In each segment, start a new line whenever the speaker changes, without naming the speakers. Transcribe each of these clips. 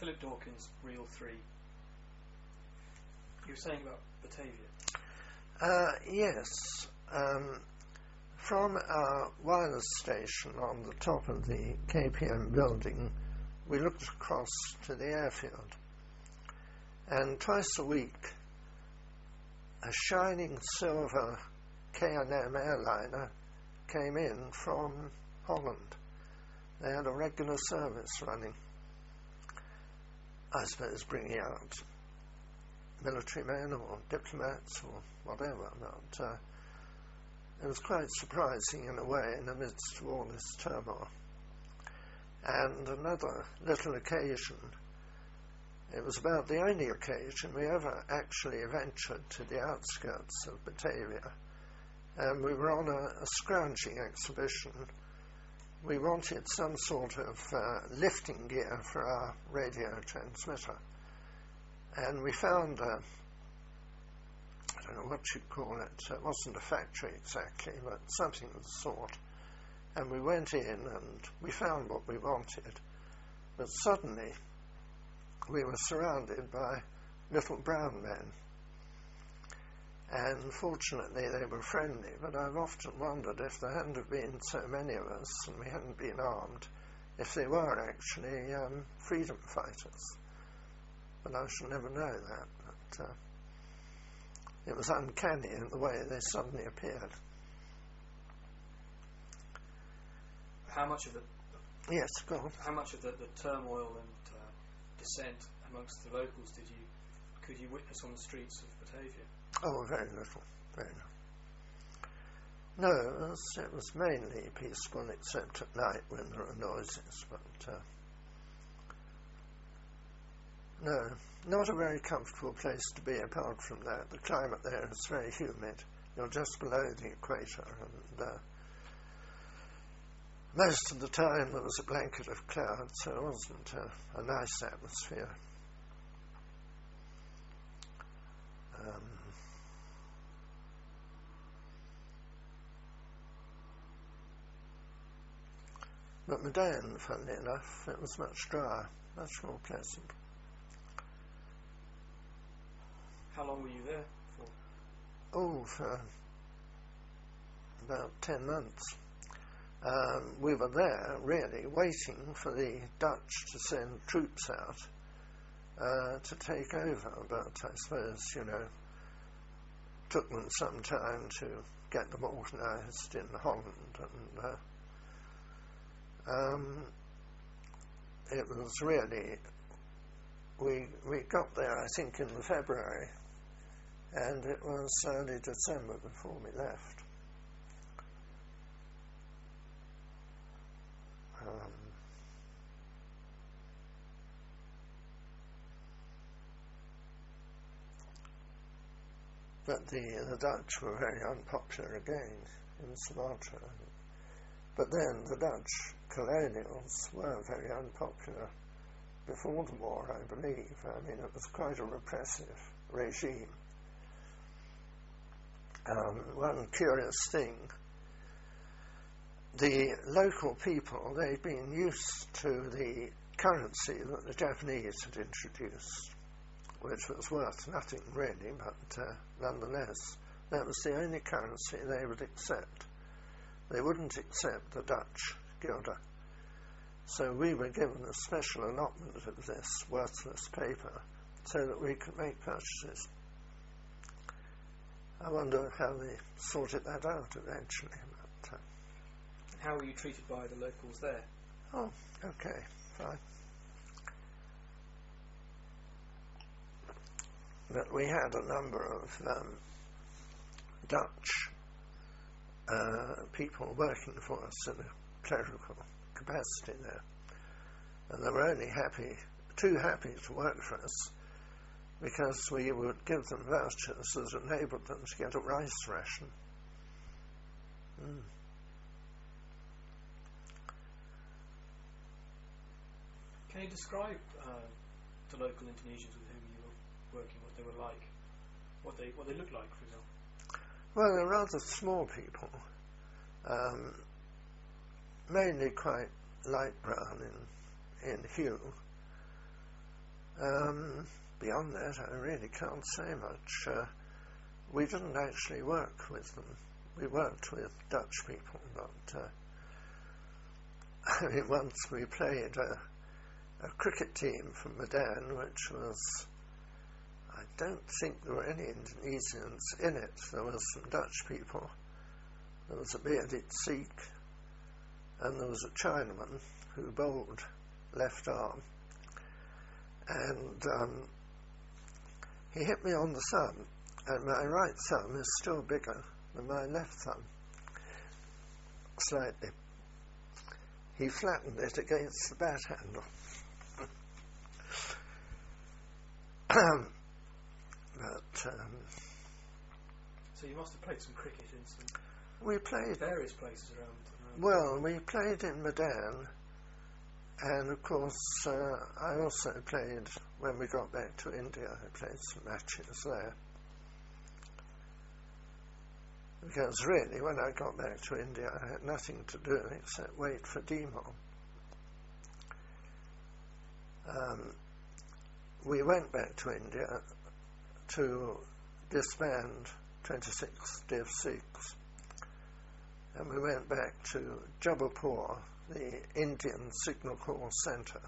Philip Dawkins, Reel 3. You were saying about Batavia.
Yes. From our wireless station on the top of the KPM building, we looked across to the airfield. And twice a week, a shining silver K&M airliner came in from Holland. They had a regular service running, I suppose bringing out military men or diplomats or whatever, but it was quite surprising in a way in the midst of all this turmoil. And another little occasion, it was about the only occasion we ever actually ventured to the outskirts of Batavia, and we were on a scrounging exhibition. We wanted some sort of lifting gear for our radio transmitter, and we found I don't know what you'd call it. It wasn't a factory exactly, but something of the sort. And we went in and we found what we wanted. But suddenly we were surrounded by little brown men. And fortunately they were friendly, but I've often wondered if there hadn't have been so many of us and we hadn't been armed, if they were actually freedom fighters. But I shall never know that. But it was uncanny in the way they suddenly appeared.
How much of the
Yes, go on.
How much of the turmoil and dissent amongst the locals could you witness on the streets of Batavia?
Oh, very little, very little. No, it was mainly peaceful, except at night when there are noises. But no, not a very comfortable place to be. Apart from that, the climate there is very humid. You're just below the equator, and most of the time there was a blanket of cloud, so it wasn't a nice atmosphere. But Medan, funnily enough, it was much drier, much more pleasant.
How long were you there for?
Oh, for about 10 months. We were there, really, waiting for the Dutch to send troops out to take over, but I suppose, took them some time to get them organised in Holland, and it was really, we got there, I think, in February, and it was early December before we left. But the Dutch were very unpopular again in Sumatra. But then the Dutch colonials were very unpopular before the war, I believe. I mean, it was quite a repressive regime. One curious thing, the local people, they'd been used to the currency that the Japanese had introduced, which was worth nothing really, but nonetheless, that was the only currency they would accept. They wouldn't accept the Dutch guilder. So we were given a special allotment of this worthless paper so that we could make purchases. I wonder how they sorted that out eventually. But,
how were you treated by the locals there?
Oh, okay, fine. But we had a number of Dutch people working for us in a clerical capacity there. And they were only too happy to work for us because we would give them vouchers that enabled them to get a rice ration.
Can you describe the local Indonesians with whom you were working, what they were like, what they looked like, for example?
Well, they're rather small people, mainly quite light brown in hue, Beyond that, I really can't say much. We didn't actually work with them. We worked with Dutch people, but I mean, once we played a cricket team from Medan, which was, I don't think there were any Indonesians in it. There were some Dutch people. There was a bearded Sikh, and there was a Chinaman who bowled left arm. And he hit me on the thumb, and my right thumb is still bigger than my left thumb, slightly. He flattened it against the bat handle.
So you must have played some cricket in some
we played
various places around.
Well, we played in Medan, and of course I also played, when we got back to India, I played some matches there. Because really, when I got back to India, I had nothing to do except wait for Demo. We went back to India to disband 26 Div 6, and we went back to Jabalpur, the Indian Signal Corps Centre,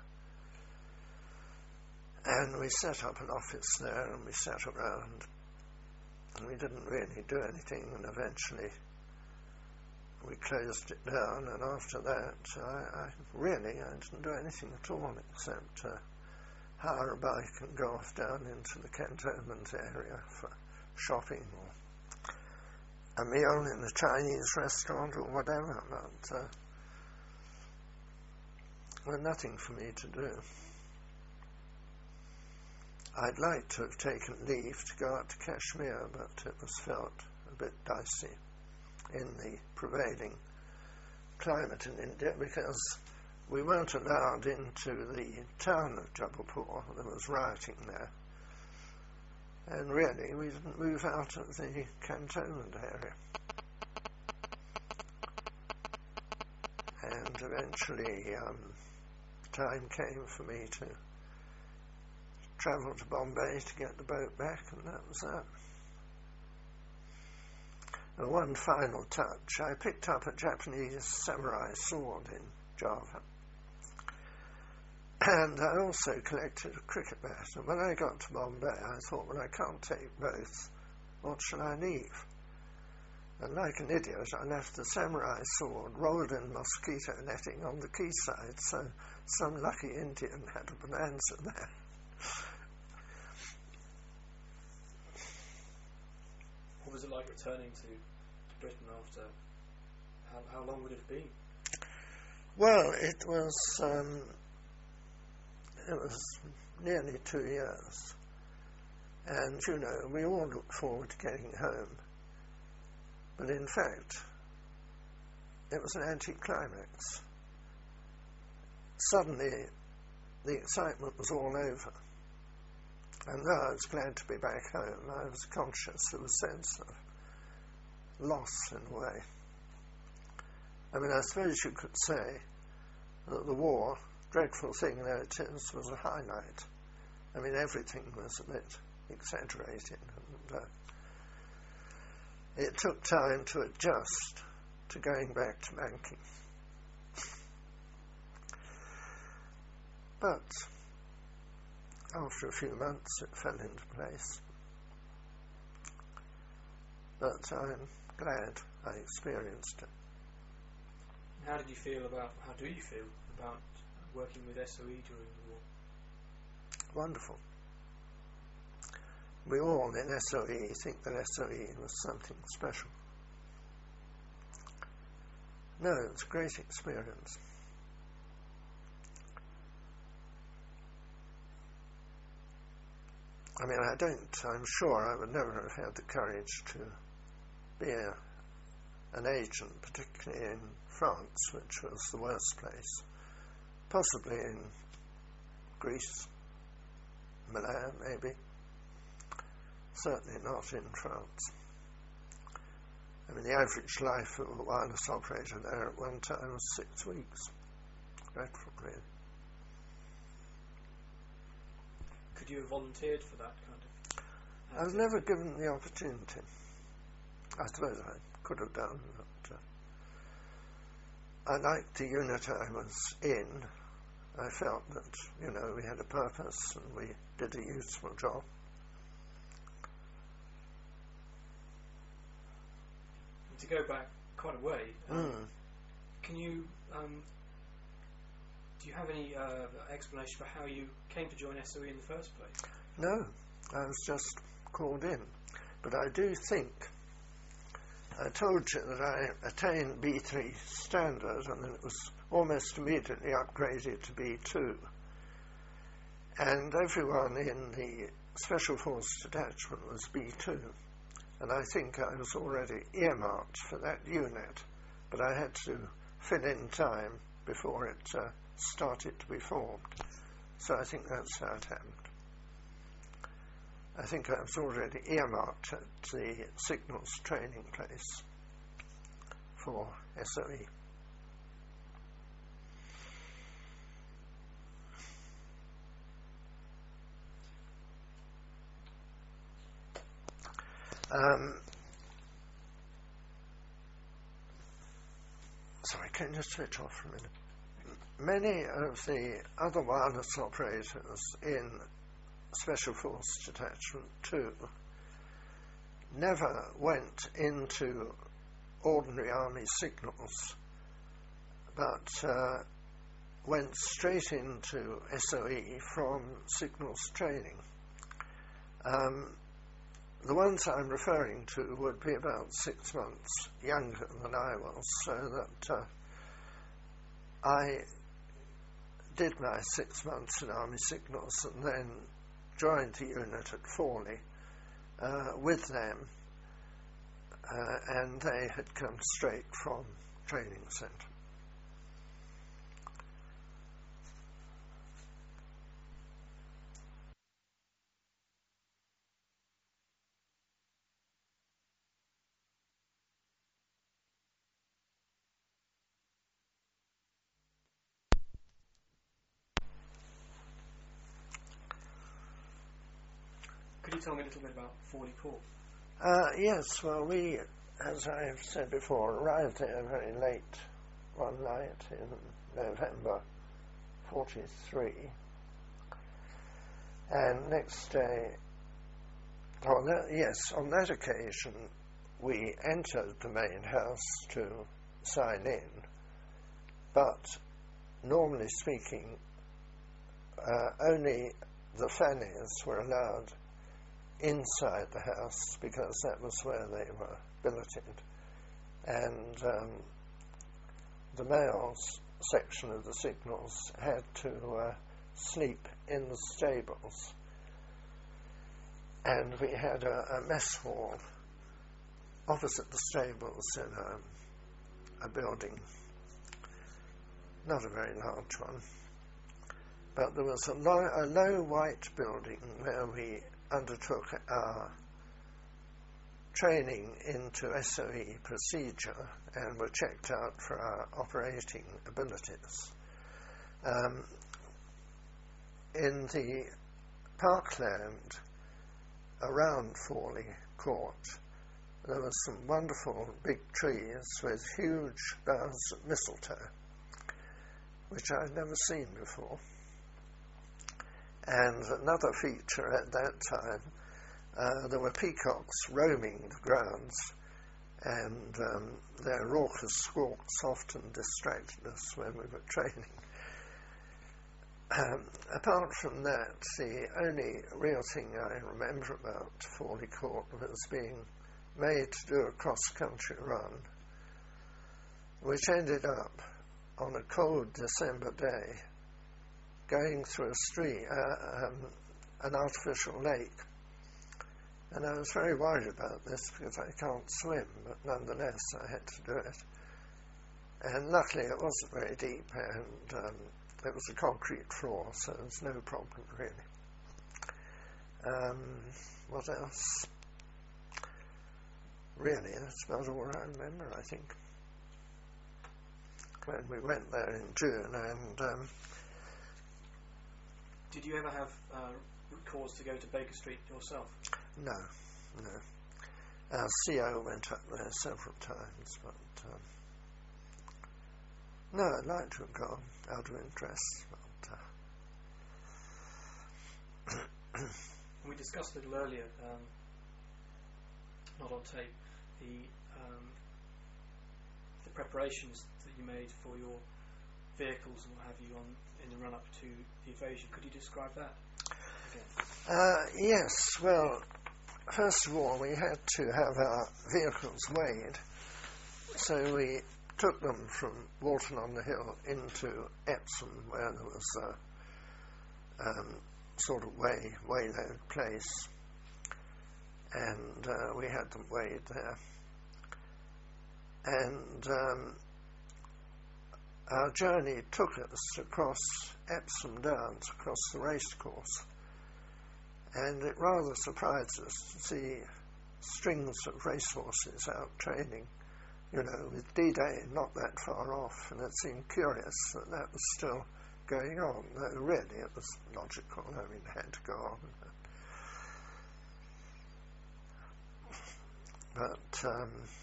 and we set up an office there, and we sat around, and we didn't really do anything, and eventually we closed it down, and after that I didn't do anything at all except hire a bike and go off down into the cantonment area for shopping or a meal in a Chinese restaurant or whatever, but well, nothing for me to do. I'd like to have taken leave to go out to Kashmir, but it was felt a bit dicey in the prevailing climate in India, because we weren't allowed into the town of Jabalpur. There was rioting there, and really we didn't move out of the cantonment area. And eventually time came for me to travel to Bombay to get the boat back, and that was that. And one final touch, I picked up a Japanese samurai sword in Java, and I also collected a cricket bat. And when I got to Bombay, I thought, well, I can't take both. What shall I leave? And like an idiot, I left the samurai sword rolled in mosquito netting on the quayside, so some lucky Indian had a bonanza there.
What was it like returning to Britain after? How long would it have been?
Well, it was nearly 2 years, and you know, we all looked forward to getting home, but in fact it was an anticlimax. Suddenly the excitement was all over, and though I was glad to be back home, I was conscious of a sense of loss in a way. I mean, I suppose you could say that the war, dreadful thing though it is, was a highlight. I mean, everything was a bit exaggerated, and it took time to adjust to going back to banking. But after a few months it fell into place. But I'm glad I experienced it.
How do you feel about working with SOE during the war?
Wonderful. We all in SOE think that SOE was something special. No, it's a great experience. I mean, I'm sure I would never have had the courage to be an agent, particularly in France, which was the worst place. Possibly in Greece, Milan, maybe. Certainly not in France. I mean, the average life of a wireless operator there at one time was 6 weeks. Dreadful, really.
Could you have volunteered for that kind of?
I was never given the opportunity. I suppose I could have done, but I liked the unit I was in. I felt that, we had a purpose and we did a useful job.
To go back quite a way, can you? Do you have any explanation for how you came to join SOE in the first place?
No, I was just called in. But I do think, I told you that I attained B3 standard and then it was almost immediately upgraded to B2. And everyone in the Special Forces Detachment was B2. And I think I was already earmarked for that unit, but I had to fill in time before it started to be formed. So I think that's how it happened. I think I was already earmarked at the signals training place for SOE. Sorry, can you switch off for a minute? Many of the other wireless operators in Special Forces Detachment 2 never went into ordinary Army signals, but went straight into SOE from signals training. The ones I'm referring to would be about 6 months younger than I was, so that I did my 6 months in Army signals and then joined the unit at Forley with them, and they had come straight from training centre.
Could you tell me a little bit about Forley Court?
Yes, well, we, as I've said before, arrived there very late one night in November 43, and next day, on that occasion, we entered the main house to sign in, but normally speaking, only the fannies were allowed inside the house because that was where they were billeted, and the males section of the signals had to sleep in the stables, and we had a mess hall opposite the stables in a building, not a very large one, but there was a low white building where we undertook our training into SOE procedure and were checked out for our operating abilities. In the parkland around Forley Court, there were some wonderful big trees with huge boughs of mistletoe, which I'd never seen before. And another feature at that time, there were peacocks roaming the grounds, and their raucous squawks often distracted us when we were training. Apart from that, the only real thing I remember about Forley Court was being made to do a cross-country run, which ended up on a cold December day going through a stream, an artificial lake. And I was very worried about this because I can't swim, but nonetheless I had to do it. And luckily it wasn't very deep, and it was a concrete floor, so there was no problem really. What else? Really, that's about all I remember, I think. When we went there in June, and
did you ever have cause to go to Baker Street yourself?
No. Our CO went up there several times, but no, I'd like to have gone out of interest. But,
we discussed a little earlier, not on tape, the preparations that you made for your vehicles and what have you in the run-up to the invasion. Could you describe that again?
Yes, well, first of all, we had to have our vehicles weighed, so we took them from Walton-on-the-Hill into Epsom, where there was a sort of wayload place, and we had them weighed there. And our journey took us across Epsom Downs, across the racecourse, and it rather surprised us to see strings of racehorses out training, with D-Day not that far off, and it seemed curious that that was still going on, though really it was logical. I mean, it had to go on. But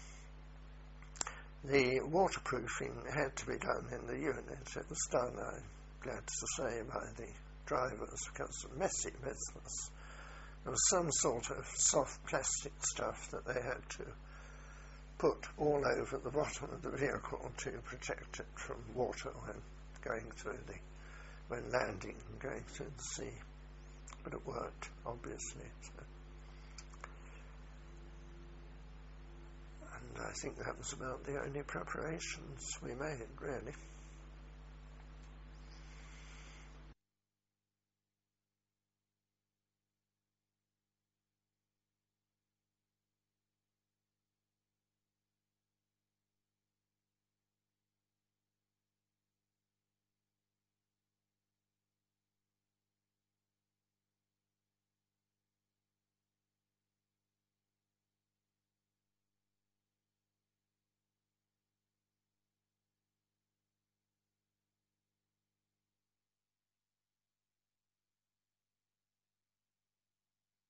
the waterproofing had to be done in the unit. It was done, I'm glad to say, by the drivers, because it was a messy business. There was some sort of soft plastic stuff that they had to put all over the bottom of the vehicle to protect it from water when landing and going through the sea. But it worked, obviously. So. And I think that was about the only preparations we made, really.